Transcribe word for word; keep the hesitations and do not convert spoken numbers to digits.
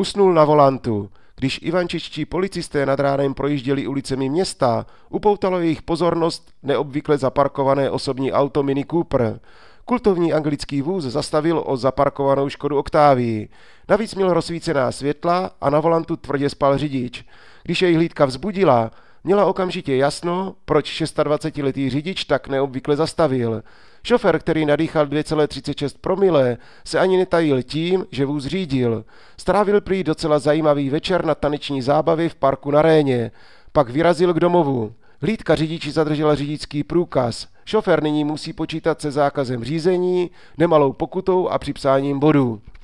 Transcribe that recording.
Usnul na volantu. Když ivančičtí policisté nad ránem projížděli ulicemi města, upoutalo jejich pozornost neobvykle zaparkované osobní auto Mini Cooper. Kultovní anglický vůz zastavil o zaparkovanou Škodu Octavii. Navíc měl rozsvícená světla a na volantu tvrdě spal řidič. Když jej hlídka vzbudila, měla okamžitě jasno, proč dvacetišestiletý řidič tak neobvykle zastavil. Šofér, který nadýchal dvě celé třicet šest promile, se ani netajil tím, že vůz řídil. Strávil prý docela zajímavý večer na taneční zábavě v parku na Réně. Pak vyrazil k domovu. Hlídka řidiči zadržela řidičský průkaz. Šofér nyní musí počítat se zákazem řízení, nemalou pokutou a připsáním bodů.